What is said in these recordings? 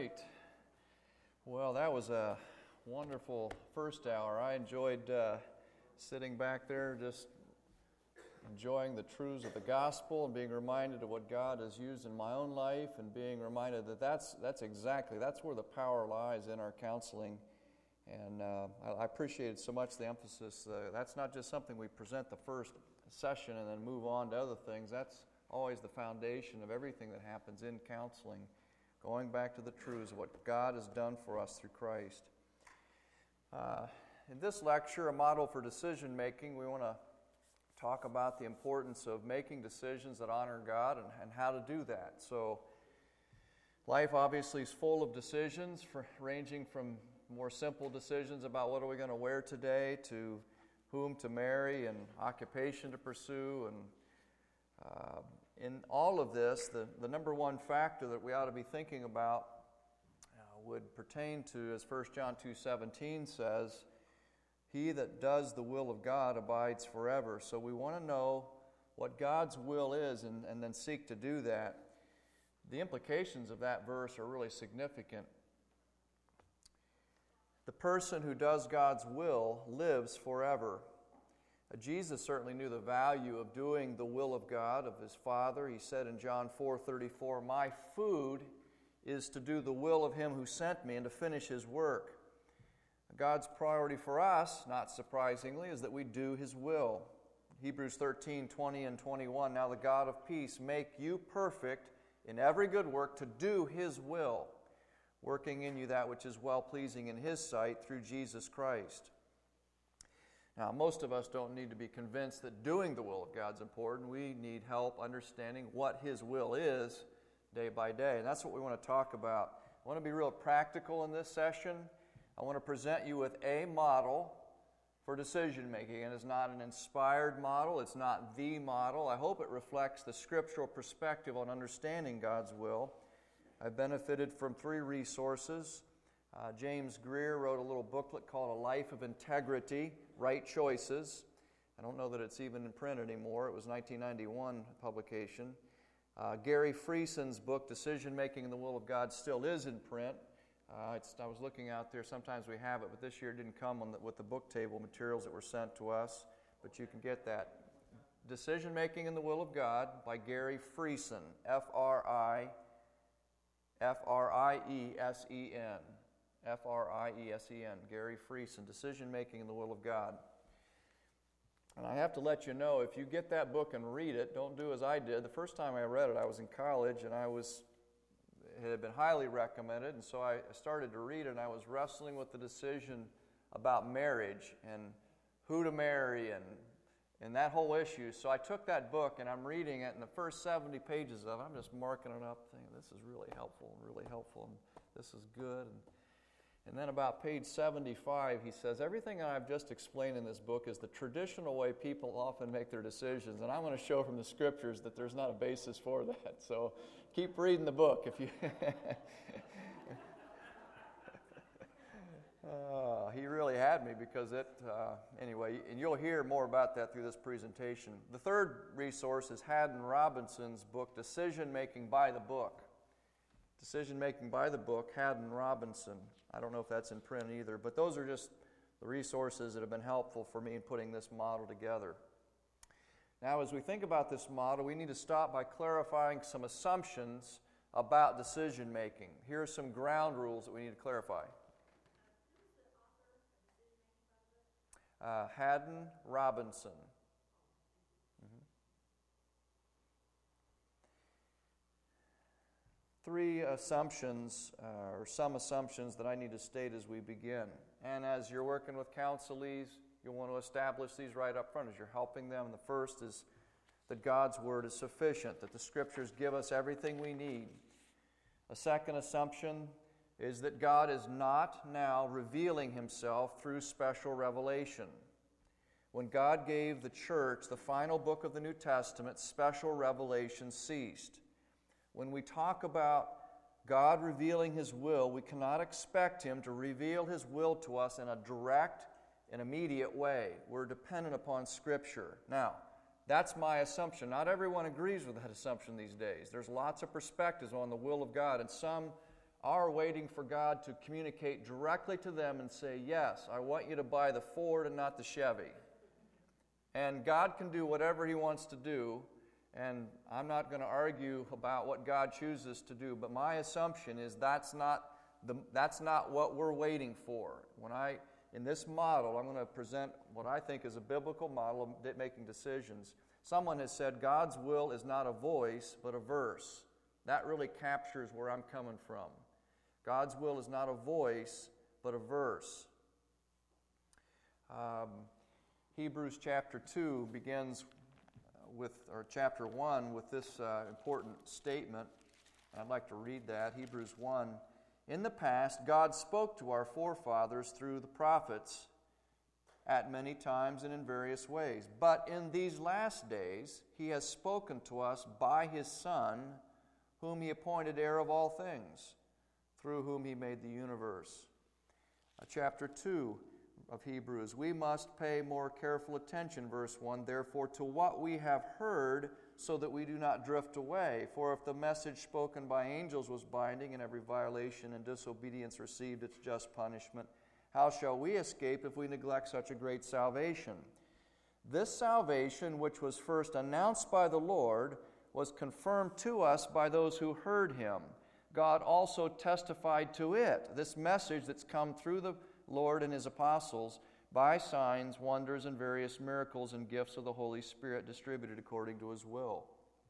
right. Well, that was a wonderful first hour. I enjoyed sitting back there just enjoying the truths of the gospel and being reminded of what God has used in my own life and being reminded that that's where the power lies in our counseling. And I appreciated so much the emphasis. That's not just something we present the first session and then move on to other things. That's always the foundation of everything that happens in counseling, going back to the truths of what God has done for us through Christ. In this lecture, a model for decision making, we want to talk about the importance of making decisions that honor God and how to do that. So, life obviously is full of decisions, ranging from more simple decisions about what are we going to wear today to whom to marry and occupation to pursue. And in all of this, the number one factor that we ought to be thinking about would pertain to, as 1 John 2:17 says, "He that does the will of God abides forever." So we want to know what God's will is and then seek to do that. The implications of that verse are really significant. The person who does God's will lives forever. Jesus certainly knew the value of doing the will of God, of His Father. He said in John 4:34, "My food is to do the will of Him who sent me and to finish His work." God's priority for us, not surprisingly, is that we do His will. Hebrews 13:20 and 21, "Now the God of peace make you perfect in every good work to do His will, working in you that which is well-pleasing in His sight through Jesus Christ." Now, most of us don't need to be convinced that doing the will of God is important. We need help understanding what His will is day by day. And that's what we want to talk about. I want to be real practical in this session. I want to present you with a model for decision making. And it's not an inspired model. It's not the model. I hope it reflects the scriptural perspective on understanding God's will. I've benefited from 3 resources. James Greer wrote a little booklet called A Life of Integrity, Right Choices. I don't know that it's even in print anymore. It was a 1991 publication. Gary Frieson's book, Decision Making in the Will of God, still is in print. I was looking out there. Sometimes we have it, but this year it didn't come with the book table materials that were sent to us. But you can get that. Decision Making in the Will of God by Gary Friesen, Friesen. Friesen, Gary Friesen, Decision Making in the Will of God. And I have to let you know, if you get that book and read it, don't do as I did. The first time I read it, I was in college, and it had been highly recommended, and so I started to read it, and I was wrestling with the decision about marriage and who to marry and that whole issue. So I took that book, and I'm reading it, and the first 70 pages of it, I'm just marking it up, thinking, this is really helpful, and this is good. And then about page 75, he says, everything I've just explained in this book is the traditional way people often make their decisions, and I want to show from the scriptures that there's not a basis for that. So keep reading the book if you... He really had me because anyway, and you'll hear more about that through this presentation. The third resource is Haddon Robinson's book, Decision Making by the Book. Decision Making by the Book, Haddon Robinson. I don't know if that's in print either, but those are just the resources that have been helpful for me in putting this model together. Now, as we think about this model, we need to stop by clarifying some assumptions about decision making. Here are some ground rules that we need to clarify. Haddon Robinson. Mm-hmm. 3 assumptions, or some assumptions that I need to state as we begin. And as you're working with counselees, you'll want to establish these right up front as you're helping them. The first is that God's Word is sufficient, that the Scriptures give us everything we need. A second assumption is that God is not now revealing Himself through special revelation. When God gave the church the final book of the New Testament, special revelation ceased. When we talk about God revealing His will, we cannot expect Him to reveal His will to us in a direct and immediate way. We're dependent upon Scripture. Now, that's my assumption. Not everyone agrees with that assumption these days. There's lots of perspectives on the will of God, and some are waiting for God to communicate directly to them and say, yes, I want you to buy the Ford and not the Chevy. And God can do whatever He wants to do, and I'm not going to argue about what God chooses to do, but my assumption is that's not what we're waiting for. In this model, I'm going to present what I think is a biblical model of making decisions. Someone has said God's will is not a voice, but a verse. That really captures where I'm coming from. God's will is not a voice, but a verse. Hebrews chapter 2 begins or chapter 1 with this important statement. I'd like to read that. Hebrews 1. In the past, God spoke to our forefathers through the prophets at many times and in various ways. But in these last days, He has spoken to us by His Son, whom He appointed heir of all things, through whom He made the universe. Chapter 2 of Hebrews, we must pay more careful attention, verse 1, therefore, to what we have heard, so that we do not drift away. For if the message spoken by angels was binding, and every violation and disobedience received its just punishment, how shall we escape if we neglect such a great salvation? This salvation, which was first announced by the Lord, was confirmed to us by those who heard Him. God also testified to it, this message that's come through the Lord and His apostles, by signs, wonders, and various miracles and gifts of the Holy Spirit distributed according to His will.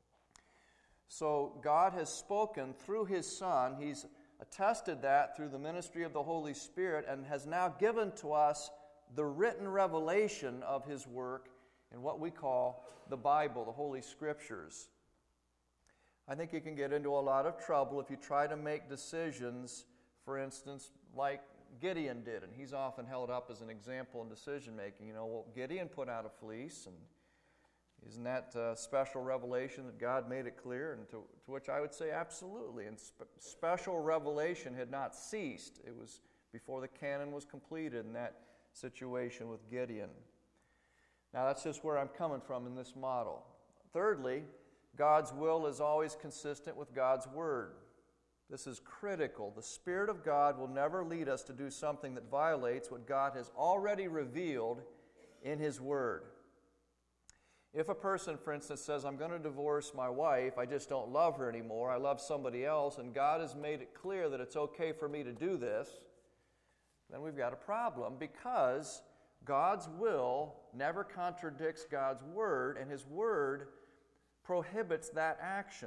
So God has spoken through His Son. He's attested that through the ministry of the Holy Spirit and has now given to us the written revelation of His work in what we call the Bible, the Holy Scriptures. I think you can get into a lot of trouble if you try to make decisions, for instance, like Gideon did, and he's often held up as an example in decision-making. Gideon put out a fleece, and isn't that special revelation that God made it clear? And to which I would say absolutely. And special revelation had not ceased. It was before the canon was completed in that situation with Gideon. Now that's just where I'm coming from in this model. Thirdly, God's will is always consistent with God's Word. This is critical. The Spirit of God will never lead us to do something that violates what God has already revealed in His Word. If a person, for instance, says, I'm going to divorce my wife, I just don't love her anymore, I love somebody else, and God has made it clear that it's okay for me to do this, then we've got a problem, because God's will never contradicts God's Word, and His Word prohibits that action.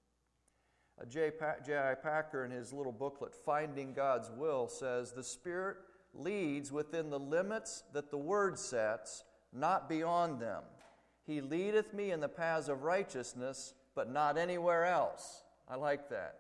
J.I. Packer, in his little booklet, Finding God's Will, says, the Spirit leads within the limits that the Word sets, not beyond them. He leadeth me in the paths of righteousness, but not anywhere else. I like that.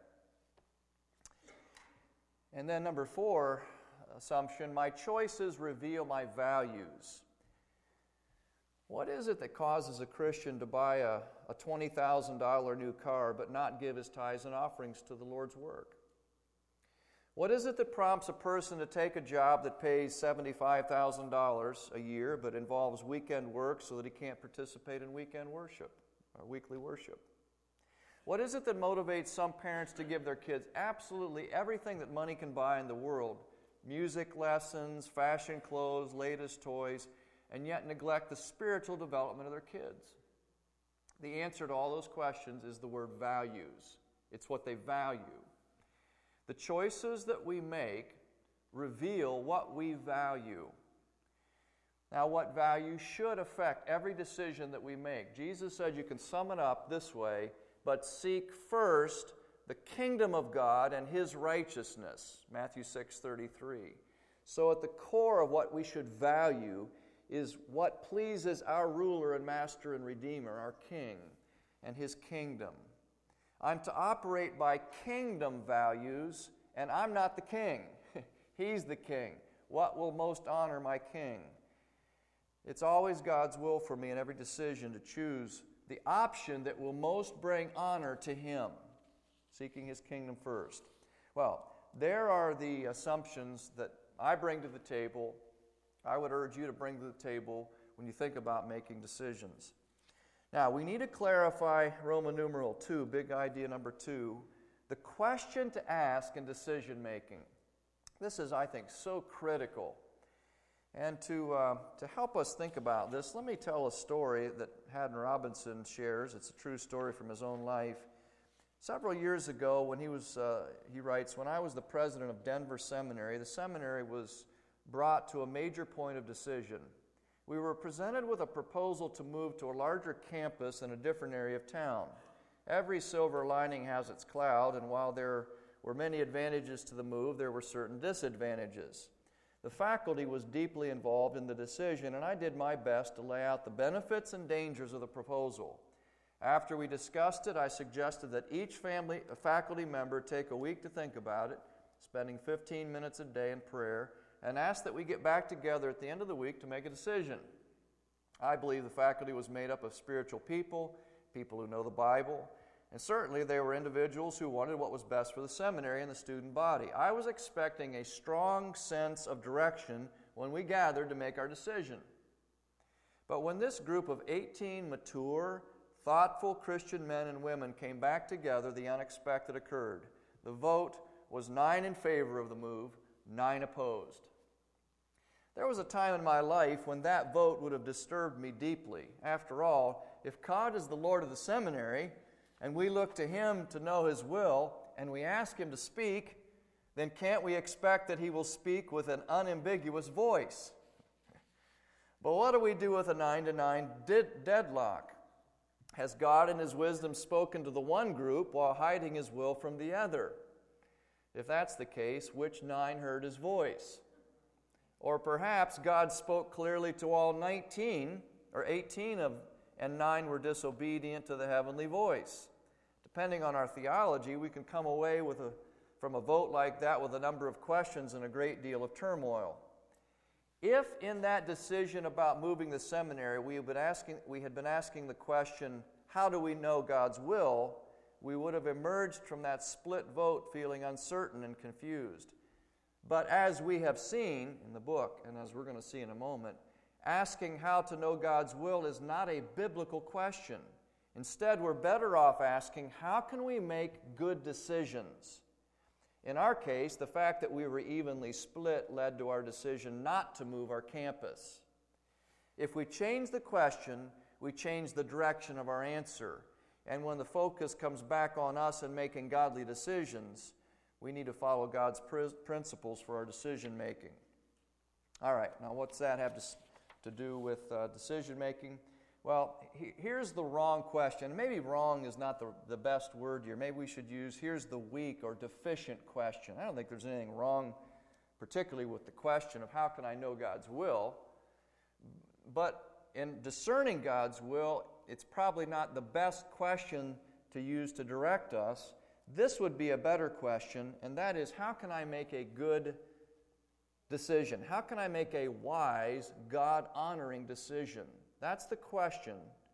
And then number 4 assumption, my choices reveal my values. What is it that causes a Christian to buy a $20,000 new car but not give his tithes and offerings to the Lord's work? What is it that prompts a person to take a job that pays $75,000 a year but involves weekend work so that he can't participate in weekend worship or weekly worship? What is it that motivates some parents to give their kids absolutely everything that money can buy in the world? Music lessons, fashion clothes, latest toys, and yet neglect the spiritual development of their kids? The answer to all those questions is the word values. It's what they value. The choices that we make reveal what we value. Now, what value should affect every decision that we make? Jesus said you can sum it up this way, but seek first the kingdom of God and His righteousness, Matthew 6:33. So at the core of what we should value is what pleases our ruler and master and redeemer, our King, and His kingdom. I'm to operate by kingdom values, and I'm not the king. He's the king. What will most honor my king? It's always God's will for me in every decision to choose the option that will most bring honor to Him, seeking His kingdom first. Well, there are the assumptions that I bring to the table. I would urge you to bring to the table when you think about making decisions. Now, we need to clarify Roman numeral 2, big idea number 2, The question to ask in decision making. This is, I think, so critical. And to help us think about this, let me tell a story that Haddon Robinson shares. It's a true story from his own life. Several years ago, when he writes, when I was the president of Denver Seminary, the seminary was brought to a major point of decision. We were presented with a proposal to move to a larger campus in a different area of town. Every silver lining has its cloud, and while there were many advantages to the move, there were certain disadvantages. The faculty was deeply involved in the decision, and I did my best to lay out the benefits and dangers of the proposal. After we discussed it, I suggested that each faculty member take a week to think about it, spending 15 minutes a day in prayer, and asked that we get back together at the end of the week to make a decision. I believe the faculty was made up of spiritual people who know the Bible, and certainly they were individuals who wanted what was best for the seminary and the student body. I was expecting a strong sense of direction when we gathered to make our decision. But when this group of 18 mature, thoughtful Christian men and women came back together, the unexpected occurred. The vote was 9 in favor of the move, 9 opposed. There was a time in my life when that vote would have disturbed me deeply. After all, if God is the Lord of the seminary, and we look to Him to know His will, and we ask Him to speak, then can't we expect that He will speak with an unambiguous voice? But what do we do with a 9-9 deadlock? Has God in His wisdom spoken to the one group while hiding His will from the other? If that's the case, which 9 heard His voice? Or perhaps God spoke clearly to all 19 or 18 and 9 were disobedient to the heavenly voice. Depending on our theology, we can come away from a vote like that with a number of questions and a great deal of turmoil. If in that decision about moving the seminary we had been asking the question, how do we know God's will, we would have emerged from that split vote feeling uncertain and confused. But as we have seen in the book, and as we're going to see in a moment, asking how to know God's will is not a biblical question. Instead, we're better off asking, how can we make good decisions? In our case, the fact that we were evenly split led to our decision not to move our campus. If we change the question, we change the direction of our answer. And when the focus comes back on us and making godly decisions, we need to follow God's principles for our decision making. All right, now what's that have to do with decision making? Well, here's the wrong question. Maybe wrong is not the best word here. Maybe we should use, here's the weak or deficient question. I don't think there's anything wrong, particularly with the question of how can I know God's will. But in discerning God's will, it's probably not the best question to use to direct us. This would be a better question, and that is, how can I make a good decision? How can I make a wise, God-honoring decision? That's the question.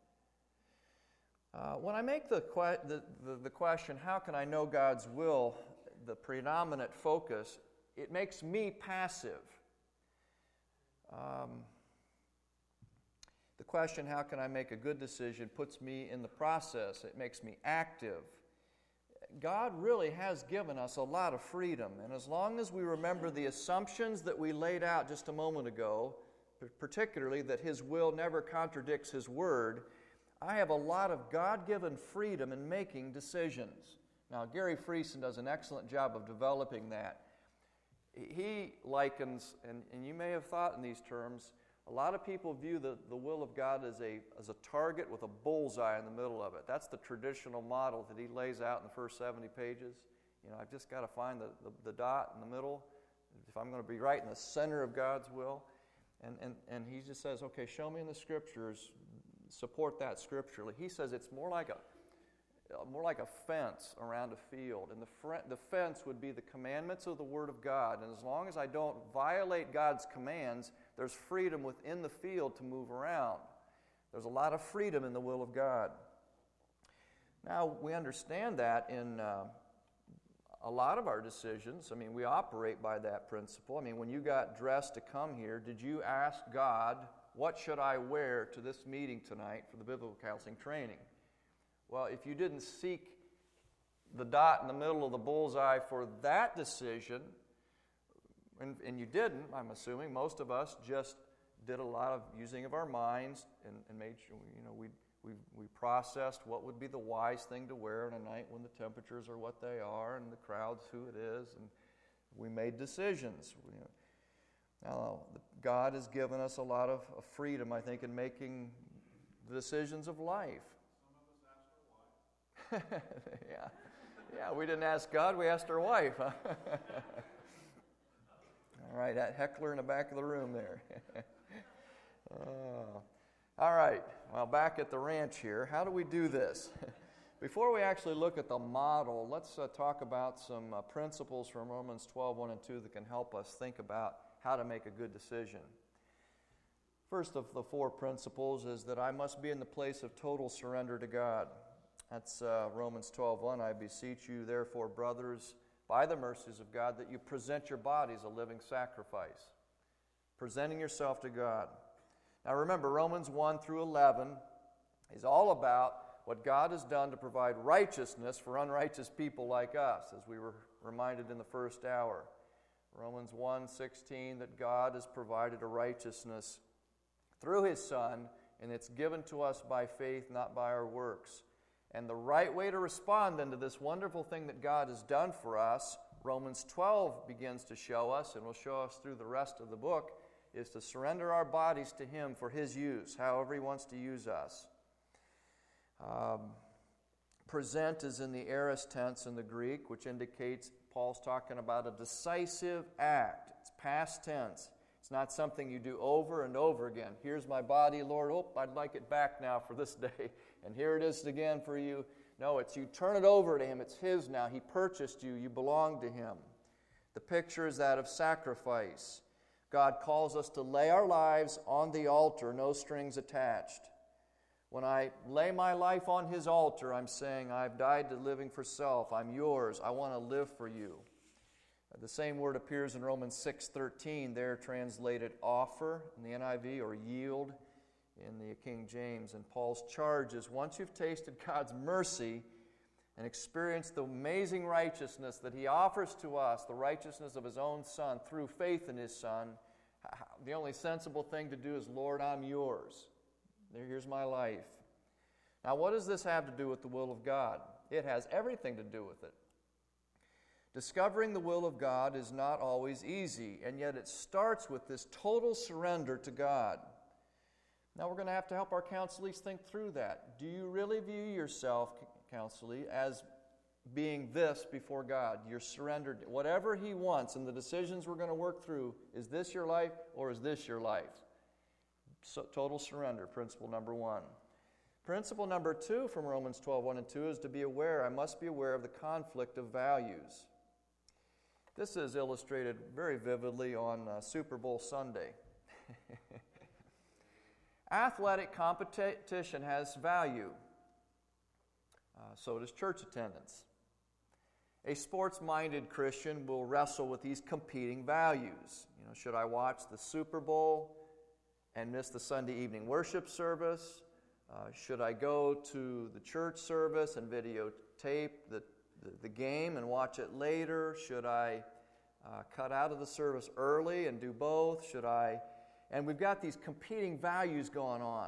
When I make the question, how can I know God's will, the predominant focus, it makes me passive. The question, how can I make a good decision, puts me in the process. It makes me active. God really has given us a lot of freedom, and as long as we remember the assumptions that we laid out just a moment ago, particularly that His will never contradicts His word, I have a lot of God-given freedom in making decisions. Now, Gary Friesen does an excellent job of developing that. He likens, and you may have thought in these terms, a lot of people view the will of God as a target with a bullseye in the middle of it. That's the traditional model that he lays out in the first 70 pages. You know, I've just got to find the dot in the middle if I'm going to be right in the center of God's will. And he just says, okay, show me in the Scriptures, support that scripturally. He says it's more like a fence around a field, and the fence would be the commandments of the Word of God. And as long as I don't violate God's commands, there's freedom within the field to move around. There's a lot of freedom in the will of God. Now, we understand that in a lot of our decisions. I mean, we operate by that principle. I mean, when you got dressed to come here, did you ask God, what should I wear to this meeting tonight for the biblical counseling training? Well, if you didn't seek the dot in the middle of the bullseye for that decision, and you didn't, I'm assuming. Most of us just did a lot of using of our minds and made sure, we processed what would be the wise thing to wear on a night when the temperatures are what they are and the crowd's who it is, and we made decisions. Now, God has given us a lot of freedom, I think, in making the decisions of life. Some of us asked our wife. Yeah, we didn't ask God, we asked our wife. Huh? All right, that heckler in the back of the room there. All right, well, back at the ranch here, how do we do this? Before we actually look at the model, let's talk about some principles from Romans 12, 1 and 2 that can help us think about how to make a good decision. First of the 4 principles is that I must be in the place of total surrender to God. That's Romans 12:1. I beseech you, therefore, brothers, by the mercies of God, that you present your bodies a living sacrifice, presenting yourself to God. Now remember, Romans 1 through 11 is all about what God has done to provide righteousness for unrighteous people like us, as we were reminded in the first hour. Romans 1:16, that God has provided a righteousness through His Son, and it's given to us by faith, not by our works. And the right way to respond then to this wonderful thing that God has done for us, Romans 12 begins to show us, and will show us through the rest of the book, is to surrender our bodies to Him for His use, however He wants to use us. Present is in the aorist tense in the Greek, which indicates Paul's talking about a decisive act. It's past tense. It's not something you do over and over again. Here's my body, Lord. Oh, I'd like it back now for this day. And here it is again for you. No, it's you turn it over to Him. It's His now. He purchased you. You belong to Him. The picture is that of sacrifice. God calls us to lay our lives on the altar, no strings attached. When I lay my life on His altar, I'm saying, I've died to living for self. I'm yours. I want to live for you. The same word appears in Romans 6:13, there translated offer in the NIV, or yield in the King James. And Paul's charge is, once you've tasted God's mercy and experienced the amazing righteousness that He offers to us, the righteousness of His own Son, through faith in His Son, the only sensible thing to do is, Lord, I'm yours. Here's my life. Now, what does this have to do with the will of God? It has everything to do with it. Discovering the will of God is not always easy, and yet it starts with this total surrender to God. Now, we're going to have to help our counselees think through that. Do you really view yourself, counselee, as being this before God? You're surrendered. Whatever He wants and the decisions we're going to work through, is this your life or is this your life? So, total surrender, principle number 1. Principle number 2 from Romans 12, 1 and 2 is to be aware. I must be aware of the conflict of values. This is illustrated very vividly on Super Bowl Sunday. Athletic competition has value. So does church attendance. A sports-minded Christian will wrestle with these competing values. Should I watch the Super Bowl and miss the Sunday evening worship service? Should I go to the church service and videotape the game and watch it later? Should I cut out of the service early and do both? Should I? And we've got these competing values going on.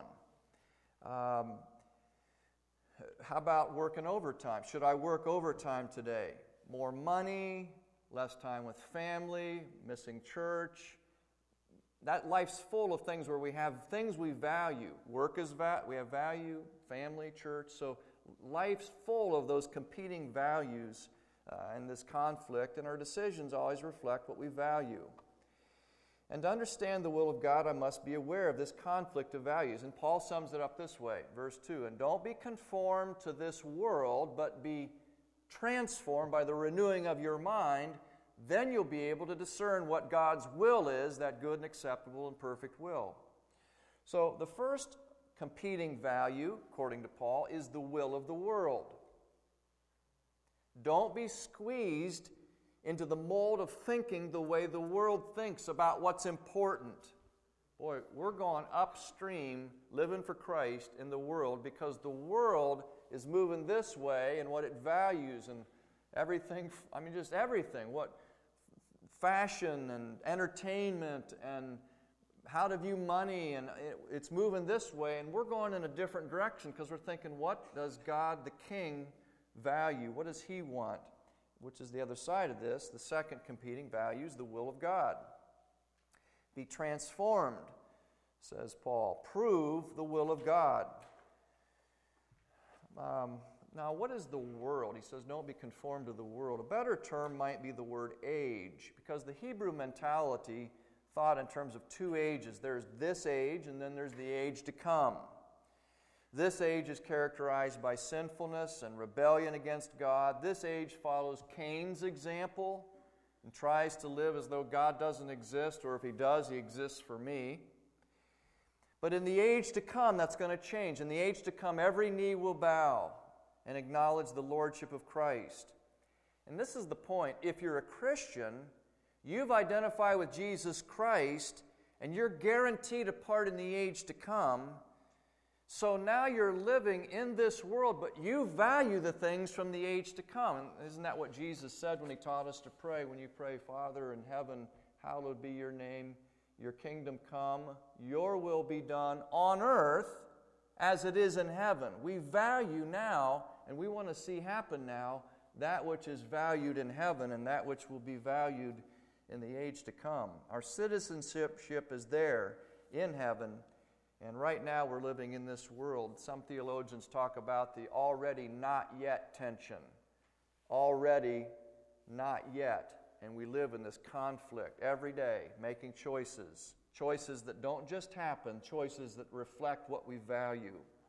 How about working overtime? Should I work overtime today? More money, less time with family, missing church. That life's full of things where we have things we value. Work is we have value, family, church. So life's full of those competing values and this conflict, and our decisions always reflect what we value. And to understand the will of God, I must be aware of this conflict of values. And Paul sums it up this way, verse 2, and don't be conformed to this world, but be transformed by the renewing of your mind. Then you'll be able to discern what God's will is, that good and acceptable and perfect will. So the first competing value, according to Paul, is the will of the world. Don't be squeezed into the mold of thinking the way the world thinks about what's important. Boy, we're going upstream, living for Christ in the world, because the world is moving this way and what it values and everything, just everything. What fashion and entertainment and how to view money, and it's moving this way, and we're going in a different direction because we're thinking, what does God the King value? What does He want? Which is the other side of this. The second competing value is the will of God. Be transformed, says Paul. Prove the will of God. Now, what is the world? He says, don't be conformed to the world. A better term might be the word age, because the Hebrew mentality thought in terms of two ages. There's this age, and then there's the age to come. This age is characterized by sinfulness and rebellion against God. This age follows Cain's example and tries to live as though God doesn't exist, or if He does, He exists for me. But in the age to come, that's going to change. In the age to come, every knee will bow and acknowledge the lordship of Christ. And this is the point. If you're a Christian, you've identified with Jesus Christ, and you're guaranteed a part in the age to come. So now you're living in this world, but you value the things from the age to come. And isn't that what Jesus said when He taught us to pray? When you pray, Father in heaven, hallowed be your name, your kingdom come, your will be done on earth as it is in heaven. We value now, and we want to see happen now, that which is valued in heaven and that which will be valued in the age to come. Our citizenship is there in heaven. And right now we're living in this world. Some theologians talk about the already not yet tension. Already not yet. And we live in this conflict every day, making choices. Choices that don't just happen, choices that reflect what we value.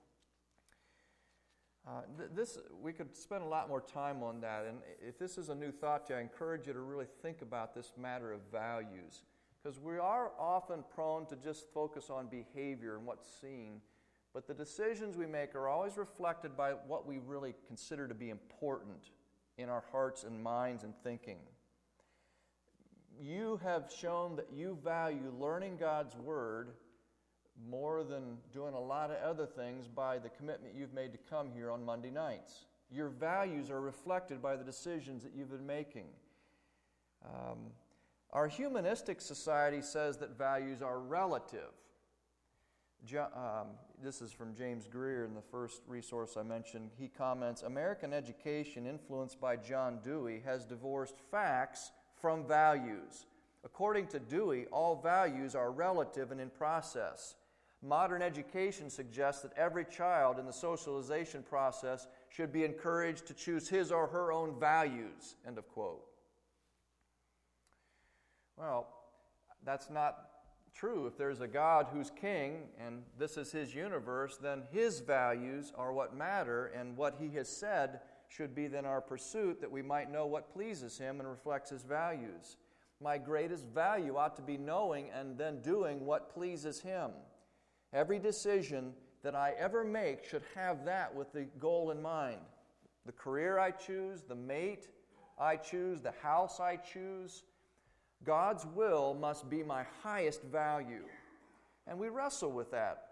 We could spend a lot more time on that. And if this is a new thought to you, I encourage you to really think about this matter of values. Because we are often prone to just focus on behavior and what's seen, but the decisions we make are always reflected by what we really consider to be important in our hearts and minds and thinking. You have shown that you value learning God's Word more than doing a lot of other things by the commitment you've made to come here on Monday nights. Your values are reflected by the decisions that you've been making. Our humanistic society says that values are relative. This is from James Greer in the first resource I mentioned. He comments, American education, influenced by John Dewey, has divorced facts from values. According to Dewey, all values are relative and in process. Modern education suggests that every child in the socialization process should be encouraged to choose his or her own values, end of quote. Well, that's not true. If there's a God who's king and this is His universe, then His values are what matter, and what He has said should be then our pursuit, that we might know what pleases Him and reflects His values. My greatest value ought to be knowing and then doing what pleases Him. Every decision that I ever make should have that with the goal in mind. The career I choose, the mate I choose, the house I choose, God's will must be my highest value. And we wrestle with that.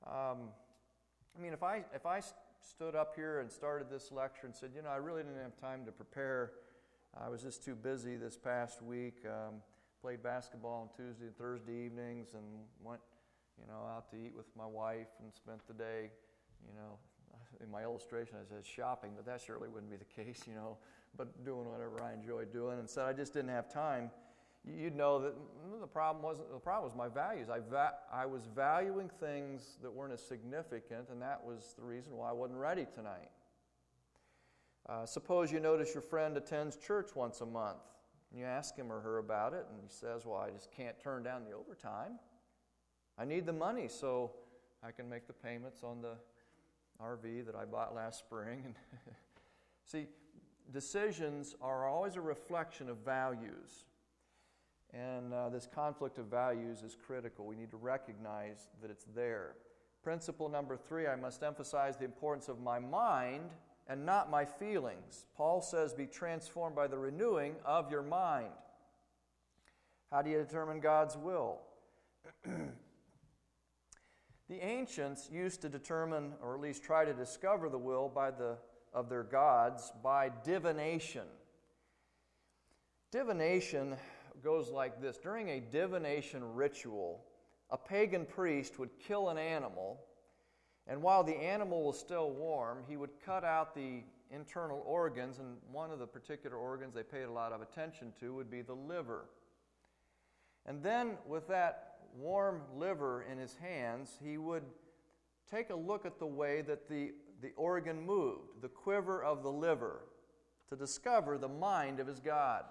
If I stood up here and started this lecture and said, I really didn't have time to prepare. I was just too busy this past week. Played basketball on Tuesday and Thursday evenings and went, out to eat with my wife and spent the day, in my illustration I said shopping, but that surely wouldn't be the case, but doing whatever I enjoyed doing, and said I just didn't have time. You'd know that the problem was my values. I was valuing things that weren't as significant, and that was the reason why I wasn't ready tonight. Suppose you notice your friend attends church once a month, and you ask him or her about it, and he says, well, I just can't turn down the overtime. I need the money so I can make the payments on the RV that I bought last spring. And see, decisions are always a reflection of values. And this conflict of values is critical. We need to recognize that it's there. Principle number 3, I must emphasize the importance of my mind and not my feelings. Paul says, be transformed by the renewing of your mind. How do you determine God's will? The ancients used to determine, or at least try to discover the will of their gods by divination. Divination goes like this. During a divination ritual, a pagan priest would kill an animal, and while the animal was still warm, he would cut out the internal organs, and one of the particular organs they paid a lot of attention to would be the liver. And then, with that warm liver in his hands, he would take a look at the way that the organ moved, the quiver of the liver, to discover the mind of his God.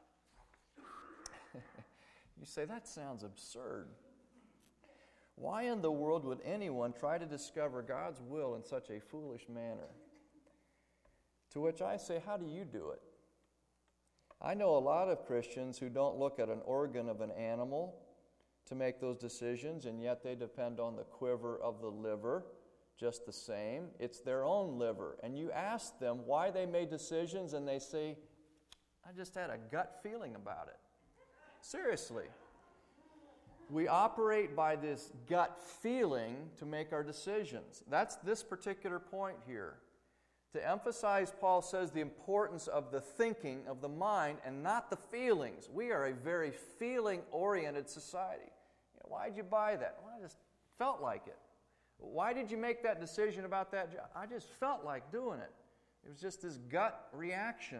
You say, that sounds absurd. Why in the world would anyone try to discover God's will in such a foolish manner? To which I say, how do you do it? I know a lot of Christians who don't look at an organ of an animal to make those decisions, and yet they depend on the quiver of the liver just the same. It's their own liver. And you ask them why they made decisions, and they say, I just had a gut feeling about it. Seriously. We operate by this gut feeling to make our decisions. That's this particular point here. To emphasize, Paul says, the importance of the thinking of the mind and not the feelings. We are a very feeling-oriented society. Why'd you buy that? Well, I just felt like it. Why did you make that decision about that job? I just felt like doing it. It was just this gut reaction.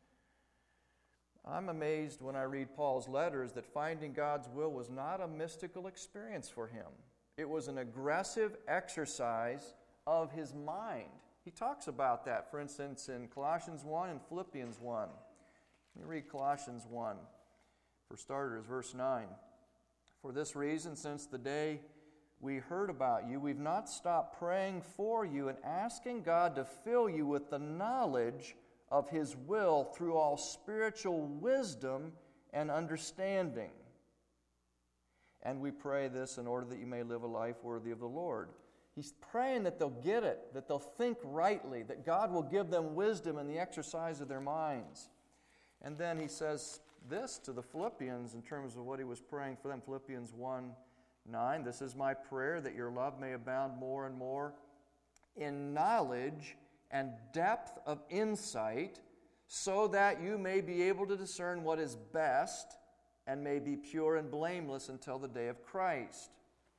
I'm amazed when I read Paul's letters that finding God's will was not a mystical experience for him. It was an aggressive exercise of his mind. He talks about that, for instance, in Colossians 1 and Philippians 1. Let me read Colossians 1. For starters, verse 9. For this reason, since the day we heard about you, we've not stopped praying for you and asking God to fill you with the knowledge of His will through all spiritual wisdom and understanding. And we pray this in order that you may live a life worthy of the Lord. He's praying that they'll get it, that they'll think rightly, that God will give them wisdom in the exercise of their minds. And then he says this to the Philippians in terms of what he was praying for them. Philippians 1:9, this is my prayer, that your love may abound more and more in knowledge and depth of insight, so that you may be able to discern what is best and may be pure and blameless until the day of Christ.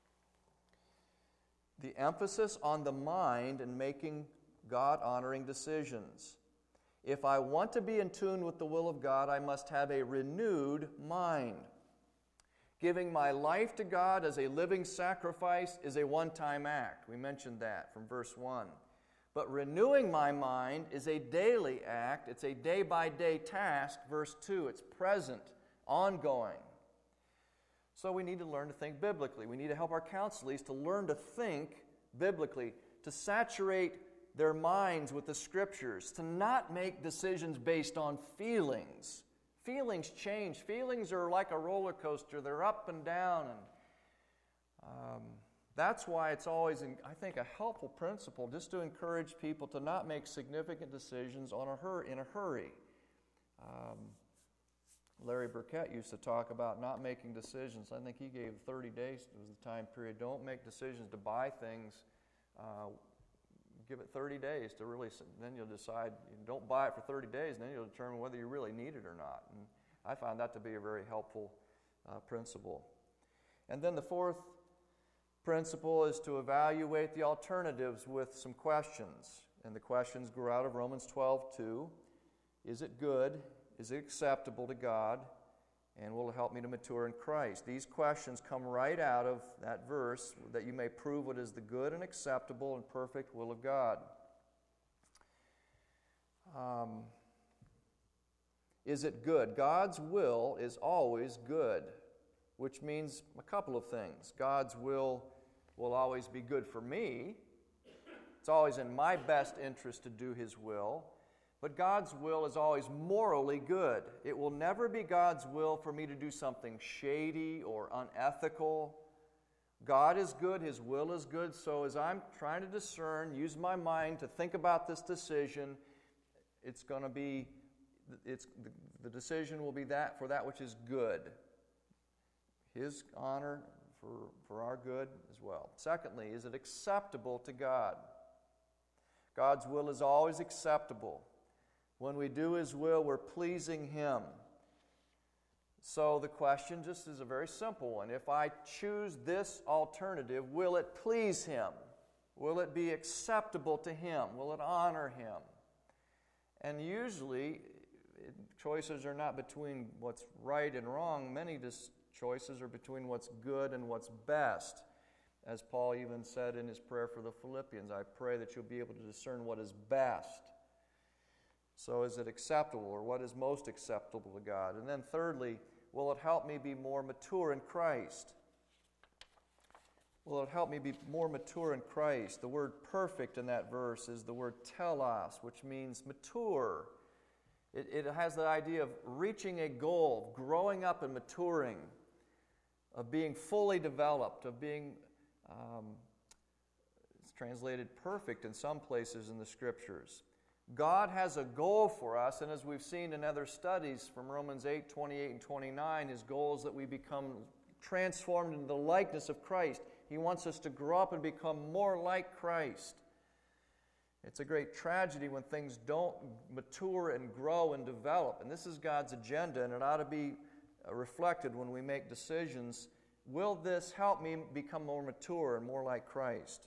The emphasis on the mind and making God-honoring decisions. If I want to be in tune with the will of God, I must have a renewed mind. Giving my life to God as a living sacrifice is a one-time act. We mentioned that from verse 1. But renewing my mind is a daily act. It's a day-by-day task. Verse 2, it's present, ongoing. So we need to learn to think biblically. We need to help our counselees to learn to think biblically, to saturate their minds with the Scriptures, to not make decisions based on feelings. Feelings change. Feelings are like a roller coaster. They're up and down. And that's why it's always, I think, a helpful principle just to encourage people to not make significant decisions in a hurry. Larry Burkett used to talk about not making decisions. I think he gave 30 days was the time period. Don't make decisions to buy things. Give it 30 days to really, then you'll decide. Don't buy it for 30 days, and then you'll determine whether you really need it or not. And I found that to be a very helpful principle. And then the fourth principle is to evaluate the alternatives with some questions. And the questions grow out of Romans 12:2. Is it good? Is it acceptable to God? And will it help me to mature in Christ? These questions come right out of that verse, that you may prove what is the good and acceptable and perfect will of God. Is it good? God's will is always good, which means a couple of things. God's will always be good for me. It's always in my best interest to do His will. But God's will is always morally good. It will never be God's will for me to do something shady or unethical. God is good, His will is good, so as I'm trying to discern, use my mind to think about this decision, the decision will be that for that which is good. His honor for our good as well. Secondly, is it acceptable to God? God's will is always acceptable. When we do His will, we're pleasing Him. So the question just is a very simple one. If I choose this alternative, will it please Him? Will it be acceptable to Him? Will it honor Him? And usually, choices are not between what's right and wrong. Many choices are between what's good and what's best. As Paul even said in his prayer for the Philippians, I pray that you'll be able to discern what is best. So is it acceptable, or what is most acceptable to God? And then thirdly, will it help me be more mature in Christ? Will it help me be more mature in Christ? The word perfect in that verse is the word telos, which means mature. It has the idea of reaching a goal, growing up and maturing, of being fully developed, of being, it's translated perfect in some places in the Scriptures. God has a goal for us, and as we've seen in other studies from Romans 8, 28 and 29, His goal is that we become transformed into the likeness of Christ. He wants us to grow up and become more like Christ. It's a great tragedy when things don't mature and grow and develop, and this is God's agenda, and it ought to be reflected when we make decisions. Will this help me become more mature and more like Christ?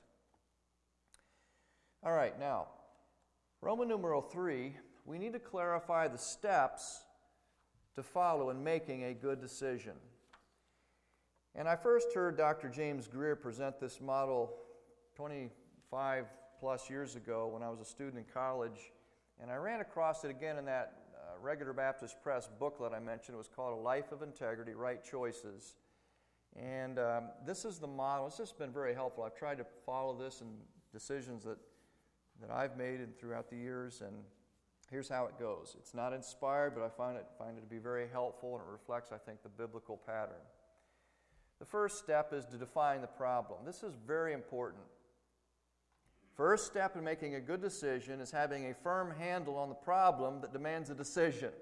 All right, now, Roman numeral 3, we need to clarify the steps to follow in making a good decision. And I first heard Dr. James Greer present this model 25 plus years ago when I was a student in college, and I ran across it again in that Regular Baptist Press booklet I mentioned. It was called A Life of Integrity, Right Choices. And this is the model. It's just been very helpful. I've tried to follow this in decisions that I've made and throughout the years, and here's how it goes. It's not inspired, but I find it to be very helpful, and it reflects, I think, the biblical pattern. The first step is to define the problem. This is very important. First step in making a good decision is having a firm handle on the problem that demands a decision.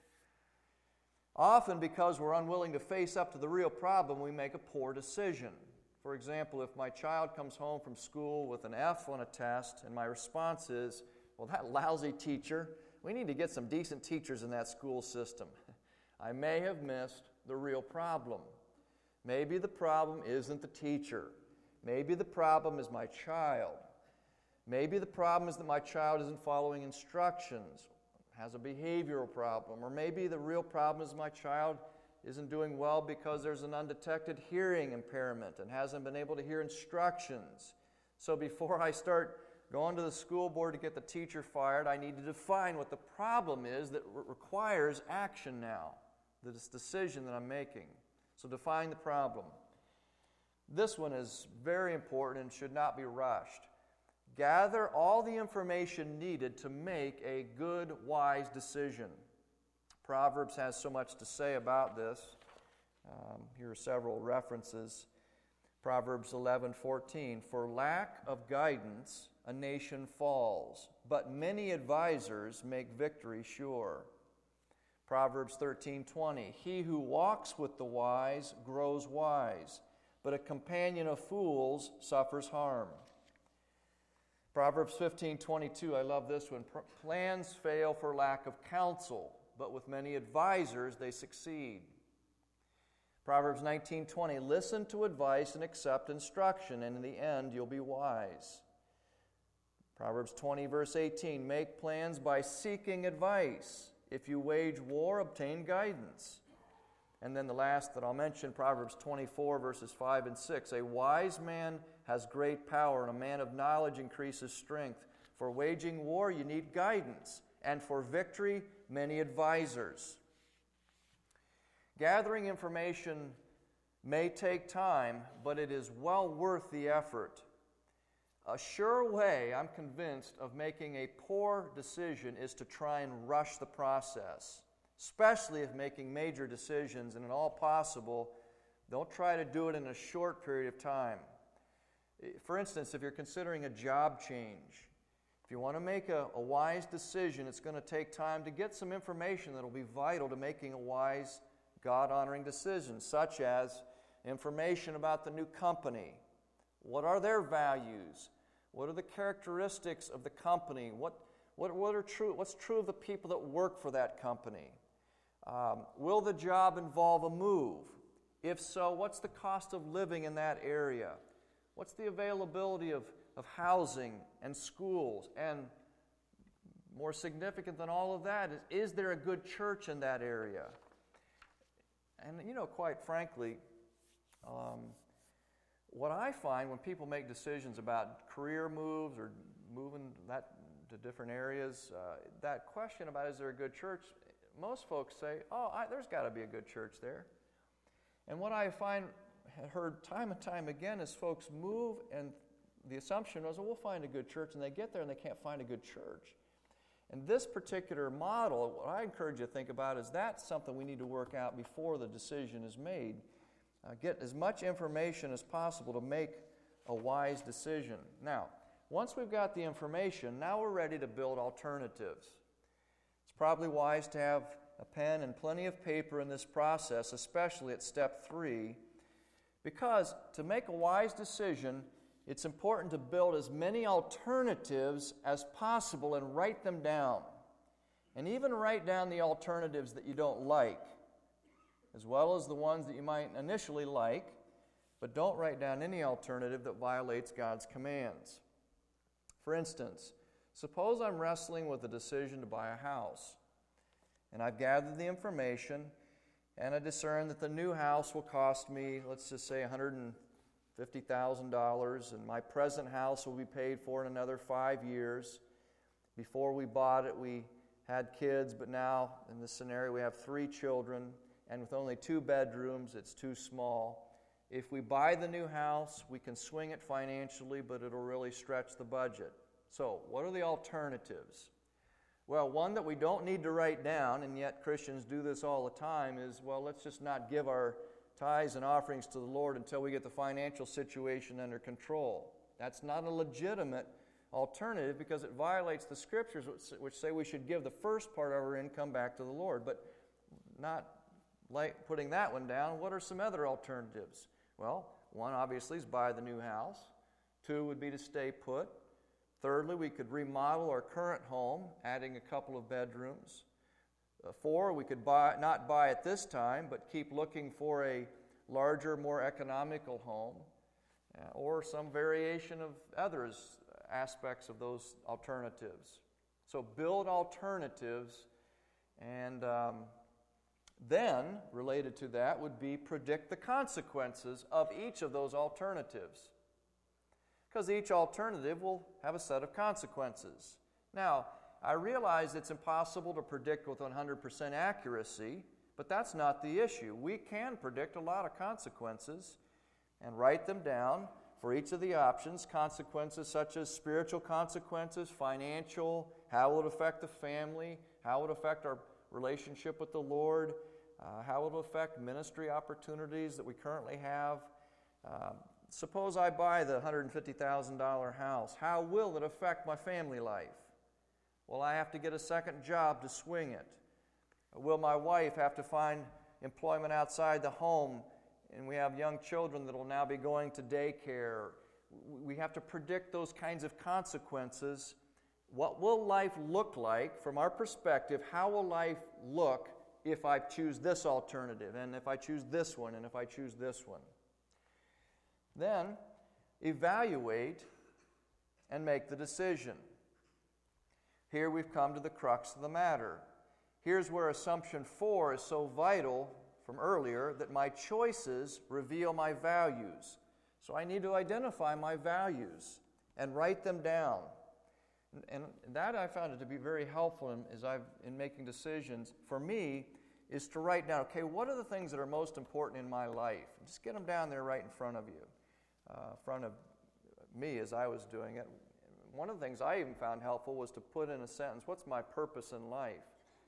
Often, because we're unwilling to face up to the real problem, we make a poor decision. For example, if my child comes home from school with an F on a test, and my response is, well, that lousy teacher, we need to get some decent teachers in that school system. I may have missed the real problem. Maybe the problem isn't the teacher. Maybe the problem is my child. Maybe the problem is that my child isn't following instructions, has a behavioral problem, or maybe the real problem is my child isn't doing well because there's an undetected hearing impairment and hasn't been able to hear instructions. So before I start going to the school board to get the teacher fired, I need to define what the problem is that requires action now, this decision that I'm making. So define the problem. This one is very important and should not be rushed. Gather all the information needed to make a good, wise decision. Proverbs has so much to say about this. Here are several references. Proverbs 11:14, for lack of guidance a nation falls, but many advisors make victory sure. Proverbs 13:20, he who walks with the wise grows wise, but a companion of fools suffers harm. Proverbs 15:22, I love this one. Plans fail for lack of counsel, but with many advisors they succeed. Proverbs 19:20, listen to advice and accept instruction, and in the end you'll be wise. Proverbs 20, verse 18, make plans by seeking advice. If you wage war, obtain guidance. And then the last that I'll mention, Proverbs 24, verses 5 and 6, a wise man has great power, and a man of knowledge increases strength. For waging war, you need guidance, and for victory, many advisors. Gathering information may take time, but it is well worth the effort. A sure way, I'm convinced, of making a poor decision is to try and rush the process, especially if making major decisions, and at all possible, don't try to do it in a short period of time. For instance, if you're considering a job change, if you want to make a wise decision, it's going to take time to get some information that will be vital to making a wise, God-honoring decision, such as information about the new company. What are their values? What are the characteristics of the company? What's true of the people that work for that company? Will the job involve a move? If so, what's the cost of living in that area? What's the availability of housing and schools? And more significant than all of that is there a good church in that area? And quite frankly, what I find when people make decisions about career moves or moving that to different areas, that question about is there a good church, most folks say, there's got to be a good church there. And what I heard time and time again is folks move and the assumption was, we'll find a good church, and they get there and they can't find a good church. And this particular model, what I encourage you to think about is that's something we need to work out before the decision is made. Get as much information as possible to make a wise decision. Now, once we've got the information, now we're ready to build alternatives. It's probably wise to have a pen and plenty of paper in this process, especially at step 3, because to make a wise decision, it's important to build as many alternatives as possible and write them down. And even write down the alternatives that you don't like, as well as the ones that you might initially like, but don't write down any alternative that violates God's commands. For instance, suppose I'm wrestling with a decision to buy a house, and I've gathered the information, and I discern that the new house will cost me, let's just say, $150,000, and my present house will be paid for in another 5 years. Before we bought it, we had kids, but now, in this scenario, we have 3 children, and with only 2 bedrooms, it's too small. If we buy the new house, we can swing it financially, but it'll really stretch the budget. So, what are the alternatives? Well, one that we don't need to write down, and yet Christians do this all the time, is, let's just not give our tithes and offerings to the Lord until we get the financial situation under control. That's not a legitimate alternative because it violates the Scriptures, which say we should give the first part of our income back to the Lord. But not like putting that one down, what are some other alternatives? Well, one obviously is buy the new house. 2 would be to stay put. Thirdly, we could remodel our current home, adding a couple of bedrooms. 4, we could not buy at this time, but keep looking for a larger, more economical home, or some variation of other aspects of those alternatives. So build alternatives, and then, related to that, would be predict the consequences of each of those alternatives. Because each alternative will have a set of consequences. Now, I realize it's impossible to predict with 100% accuracy, but that's not the issue. We can predict a lot of consequences and write them down for each of the options, consequences such as spiritual consequences, financial, how will it affect the family, how will it affect our relationship with the Lord, how will it affect ministry opportunities that we currently have. Suppose I buy the $150,000 house. How will it affect my family life? Will I have to get a second job to swing it? Will my wife have to find employment outside the home? And we have young children that will now be going to daycare. We have to predict those kinds of consequences. What will life look like from our perspective? How will life look if I choose this alternative, and if I choose this one, and if I choose this one? Then, evaluate and make the decision. Here we've come to the crux of the matter. Here's where assumption 4 is so vital from earlier, that my choices reveal my values. So I need to identify my values and write them down. And that I found it to be very helpful in making decisions. For me, is to write down, okay, what are the things that are most important in my life? Just get them down there right in front of you, in front of me as I was doing it. One of the things I even found helpful was to put in a sentence, what's my purpose in life?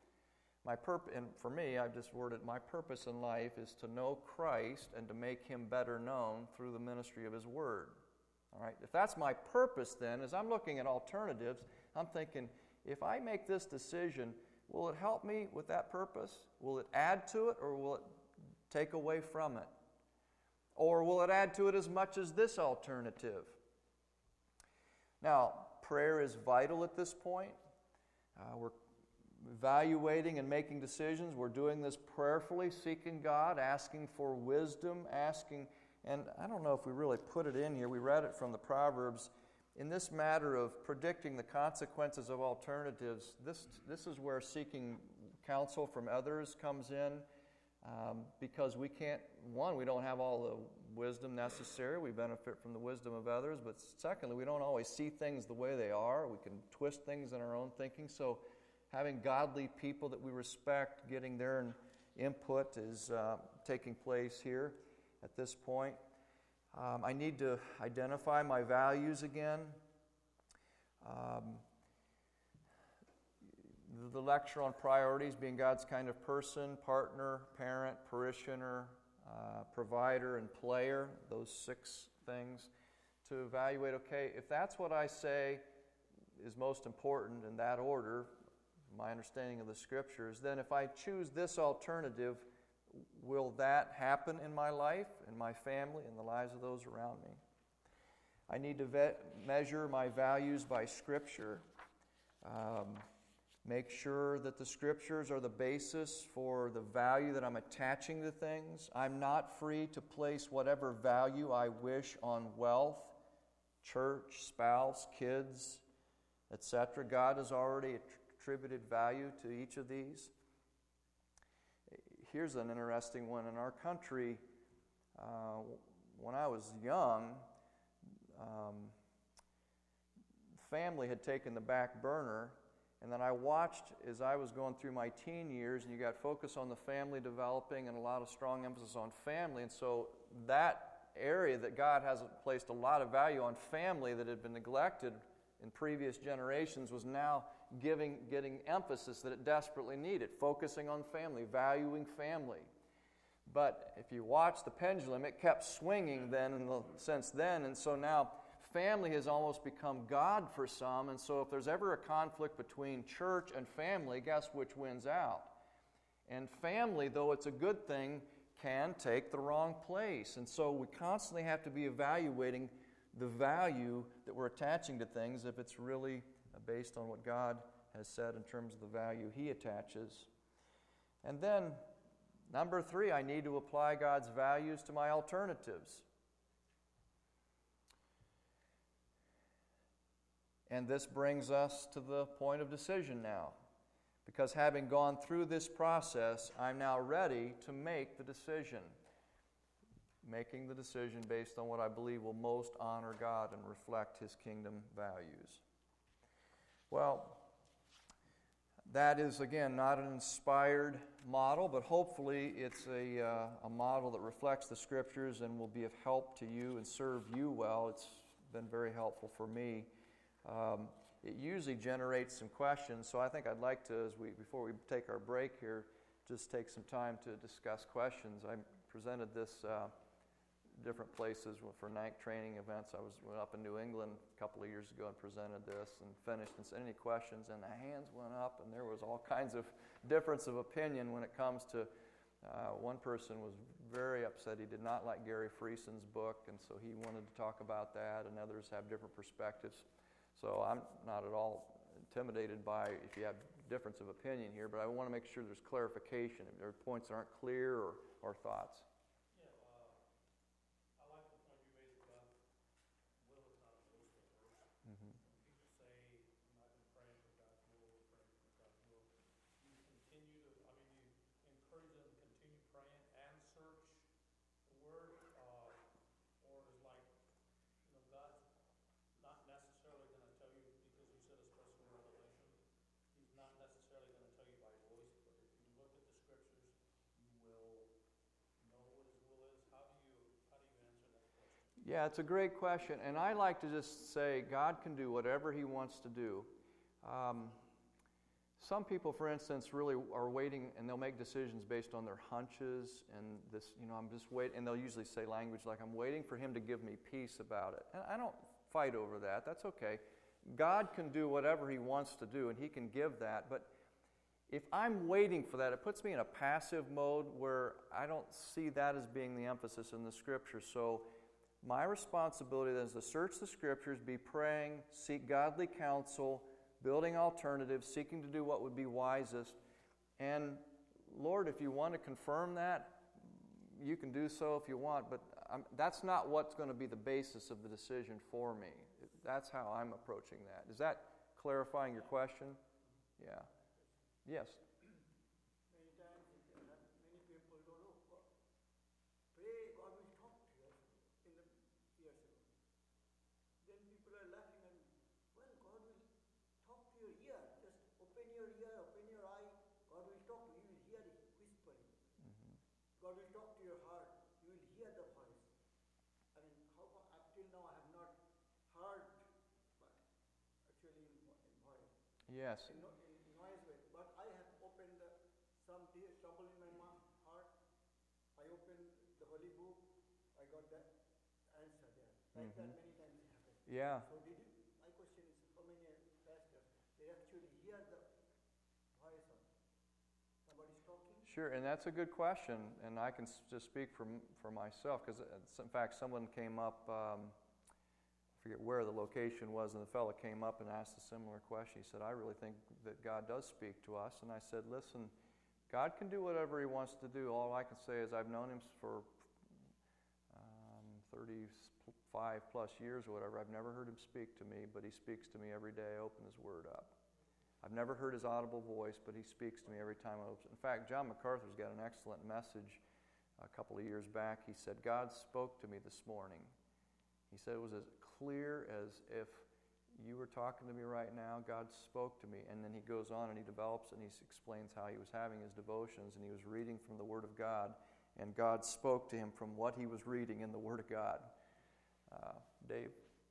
And for me, I've just worded, my purpose in life is to know Christ and to make Him better known through the ministry of His Word. All right, if that's my purpose then, as I'm looking at alternatives, I'm thinking, if I make this decision, will it help me with that purpose? Will it add to it, or will it take away from it? Or will it add to it as much as this alternative? Now, prayer is vital at this point. We're evaluating and making decisions. We're doing this prayerfully, seeking God, asking for wisdom, and I don't know if we really put it in here. We read it from the Proverbs. In this matter of predicting the consequences of alternatives, this is where seeking counsel from others comes in, because we don't have all the wisdom necessary. We benefit from the wisdom of others, but secondly, we don't always see things the way they are. We can twist things in our own thinking. So having godly people that we respect, getting their input is taking place here at this point. I need to identify my values again. The lecture on priorities, being God's kind of person, partner, parent, parishioner, provider, and player, those 6 things, to evaluate, okay, if that's what I say is most important in that order, my understanding of the Scriptures, then if I choose this alternative, will that happen in my life, in my family, in the lives of those around me? I need to measure my values by Scripture. Make sure that the Scriptures are the basis for the value that I'm attaching to things. I'm not free to place whatever value I wish on wealth, church, spouse, kids, etc. God has already attributed value to each of these. Here's an interesting one. In our country, when I was young, family had taken the back burner, and then I watched as I was going through my teen years, and you got focus on the family developing and a lot of strong emphasis on family, and so that area that God hasn't placed a lot of value on, family that had been neglected in previous generations, was now getting emphasis that it desperately needed, focusing on family, valuing family. But if you watch the pendulum, it kept swinging since then, and so now family has almost become God for some, and so if there's ever a conflict between church and family, guess which wins out? And family, though it's a good thing, can take the wrong place, and so we constantly have to be evaluating the value that we're attaching to things, if it's really based on what God has said in terms of the value He attaches. And then, number 3, I need to apply God's values to my alternatives. And this brings us to the point of decision now. Because having gone through this process, I'm now ready to make the decision. Making the decision based on what I believe will most honor God and reflect His kingdom values. Well, that is, again, not an inspired model, but hopefully it's a model that reflects the Scriptures and will be of help to you and serve you well. It's been very helpful for me. It usually generates some questions, so I think I'd like to, before we take our break here, just take some time to discuss questions. I presented this different places for night training events. I went up in New England a couple of years ago and presented this and finished and said, any questions? And the hands went up, and there was all kinds of difference of opinion when it comes to, one person was very upset. He did not like Gary Frieson's book, and so he wanted to talk about that, and others have different perspectives. So I'm not at all intimidated by if you have difference of opinion here, but I want to make sure there's clarification, if there are points that aren't clear or thoughts. Yeah, it's a great question, and I like to just say God can do whatever He wants to do. Some people, for instance, really are waiting, and they'll make decisions based on their hunches, and this, I'm just waiting, and they'll usually say language like, I'm waiting for Him to give me peace about it. And I don't fight over that. That's okay. God can do whatever He wants to do, and He can give that, but if I'm waiting for that, it puts me in a passive mode where I don't see that as being the emphasis in the Scripture. So my responsibility then is to search the Scriptures, be praying, seek godly counsel, building alternatives, seeking to do what would be wisest. And Lord, if you want to confirm that, you can do so if you want, but that's not what's going to be the basis of the decision for me. That's how I'm approaching that. Is that clarifying your question? Yeah. Yes. Many times, many people don't know. Pray, God will talk to you in the years ago. Then people are laughing and, well, God will talk to your ear. Just open your ear, open your eye. God will talk to you. You will hear it whispering. Mm-hmm. God will talk to your heart. You will hear the voice. I mean, up till now I have not heard, actually in voice. Yes. In noise way. But I have opened some trouble in my heart. I opened the Holy Book. I got that answer there. Like that many times it happened. Yeah. So my question is, how many pastors, they actually hear the voice of somebody's talking? Sure, and that's a good question, and I can just speak for myself, because in fact someone came up, I forget where the location was, and the fellow came up and asked a similar question. He said, I really think that God does speak to us, and I said, listen, God can do whatever He wants to do. All I can say is I've known Him for 35 plus years or whatever. I've never heard Him speak to me, but He speaks to me every day I open His Word up. I've never heard His audible voice, but He speaks to me every time I open. In fact, John MacArthur's got an excellent message a couple of years back. He said, God spoke to me this morning. He said it was as clear as if you were talking to me right now. God spoke to me. And then he goes on and he develops and he explains how he was having his devotions and he was reading from the Word of God, and God spoke to him from what he was reading in the Word of God. Dave?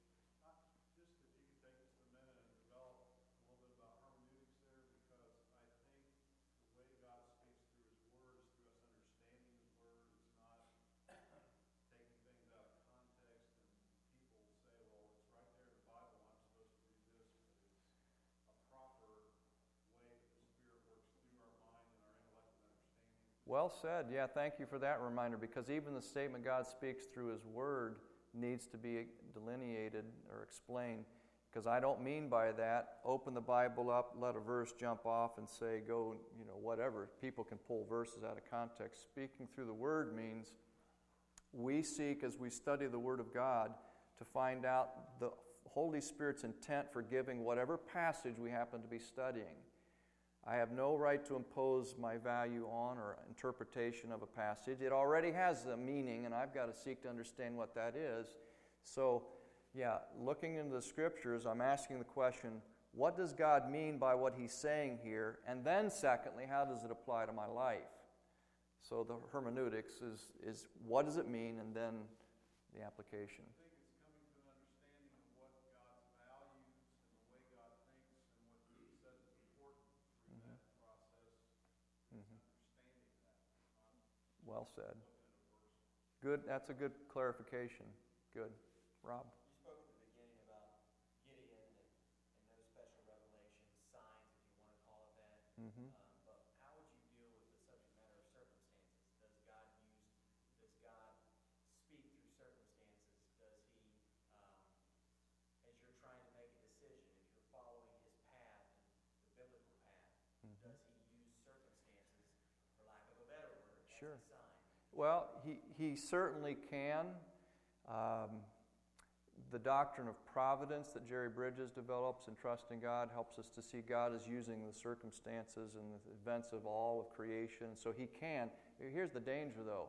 Well said. Yeah, thank you for that reminder, because even the statement God speaks through His Word needs to be delineated or explained, because I don't mean by that, open the Bible up, let a verse jump off and say, go, whatever. People can pull verses out of context. Speaking through the Word means we seek, as we study the Word of God, to find out the Holy Spirit's intent for giving whatever passage we happen to be studying. I have no right to impose my value on or interpretation of a passage. It already has a meaning, and I've got to seek to understand what that is. So, looking into the Scriptures, I'm asking the question, what does God mean by what He's saying here? And then, secondly, how does it apply to my life? So the hermeneutics is what does it mean, and then the application. Well said. Good. That's a good clarification. Good. Rob? You spoke at the beginning about Gideon and no special revelation, signs, if you want to call it that. Mm-hmm. But how would you deal with the subject matter of circumstances? Does God speak through circumstances? Does He, as you're trying to make a decision, if you're following His path, the biblical path, does He use circumstances, for lack of a better word, as Sure. a sign? Well, he certainly can. The doctrine of providence that Jerry Bridges develops in Trusting God helps us to see God as using the circumstances and the events of all of creation. So He can. Here's the danger, though.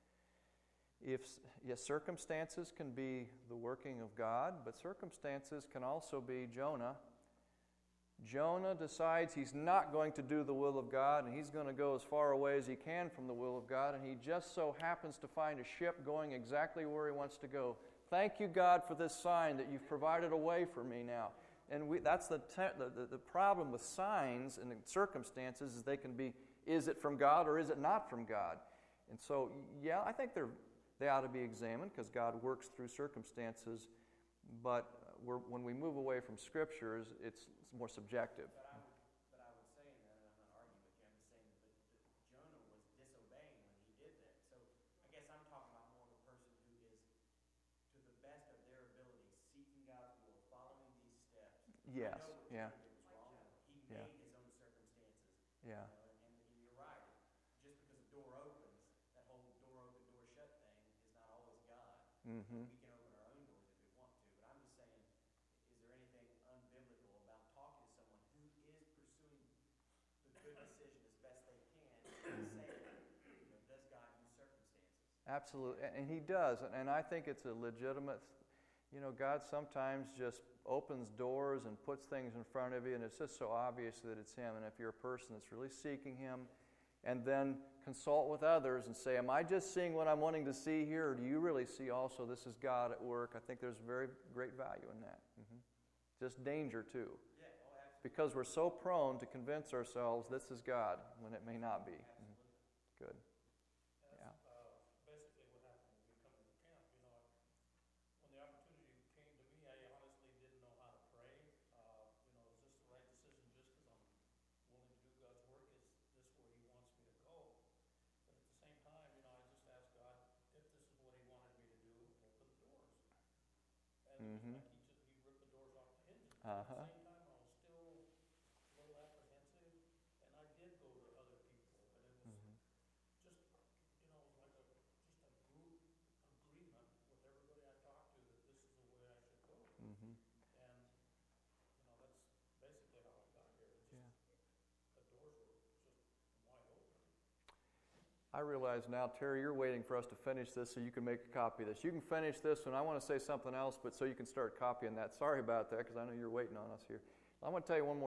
Circumstances can be the working of God, but circumstances can also be Jonah. Jonah decides he's not going to do the will of God, and he's going to go as far away as he can from the will of God, and he just so happens to find a ship going exactly where he wants to go. Thank you, God, for this sign that you've provided a way for me now. And that's the problem with signs and circumstances, is they can be, is it from God or is it not from God? And so, I think they ought to be examined, because God works through circumstances, but when we move away from Scriptures, it's more subjective. But I would say in that, and I'm not arguing with you, I'm just saying that Jonah was disobeying when he did that. So I guess I'm talking about more of a person who is, to the best of their ability, seeking God's will, following these steps. Yes, I know what you did was Mm-hmm. We can open our own doors if we want to, but I'm just saying, is there anything unbiblical about talking to someone who is pursuing the good decision as best they can and saying, does God use circumstances? Absolutely, and He does, and I think it's a legitimate. God sometimes just opens doors and puts things in front of you, and it's just so obvious that it's Him. And if you're a person that's really seeking Him, and then consult with others and say, am I just seeing what I'm wanting to see here, or do you really see also this is God at work? I think there's very great value in that. Mm-hmm. Just danger, too. Yeah, absolutely. Because we're so prone to convince ourselves this is God when it may not be. Mm-hmm. Good. Basically what happened when we come to the camp. When the opportunity came to me, I honestly didn't know how to pray. Is this the right decision just because I'm willing to do God's work? Is this where He wants me to go? But at the same time, I just asked God, if this is what He wanted me to do, open the doors. And Mm-hmm. He ripped the doors off the hinges. Uh-huh. At the same time, I was still a little apprehensive, and I did go to other people, but it was Mm-hmm. just, like just a group agreement with everybody I talked to that this is the way I should go. Mm-hmm. And, that's basically how I got here. It's just, the doors were just wide open. I realize now, Terry, you're waiting for us to finish this so you can make a copy of this. You can finish this, and I want to say something else, but so you can start copying that. Sorry about that, because I know you're waiting on us here. I want to tell you one more